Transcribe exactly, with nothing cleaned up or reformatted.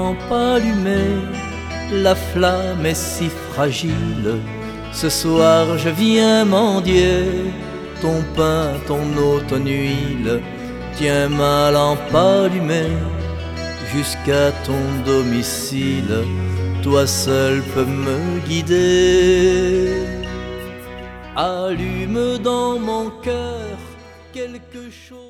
lampe allumée, la flamme est si fragile. Ce soir je viens mendier ton pain, ton eau, ton huile. Tiens ma lampe allumée jusqu'à ton domicile. Toi seul peux me guider. Allume dans mon cœur quelque chose.